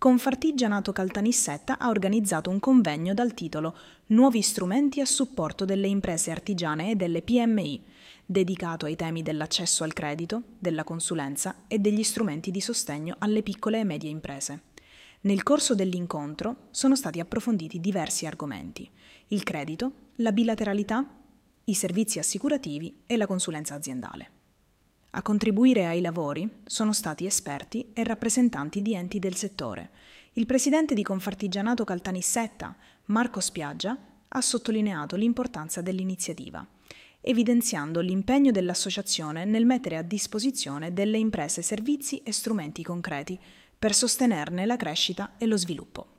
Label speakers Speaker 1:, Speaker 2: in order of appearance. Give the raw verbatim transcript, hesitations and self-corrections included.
Speaker 1: Confartigianato Caltanissetta ha organizzato un convegno dal titolo Nuovi strumenti a supporto delle imprese artigiane e delle P M I, dedicato ai temi dell'accesso al credito, della consulenza e degli strumenti di sostegno alle piccole e medie imprese. Nel corso dell'incontro sono stati approfonditi diversi argomenti: il credito, la bilateralità, i servizi assicurativi e la consulenza aziendale. A contribuire ai lavori sono stati esperti e rappresentanti di enti del settore. Il presidente di Confartigianato Caltanissetta, Marco Spiaggia, ha sottolineato l'importanza dell'iniziativa, evidenziando l'impegno dell'associazione nel mettere a disposizione delle imprese servizi e strumenti concreti per sostenerne la crescita e lo sviluppo.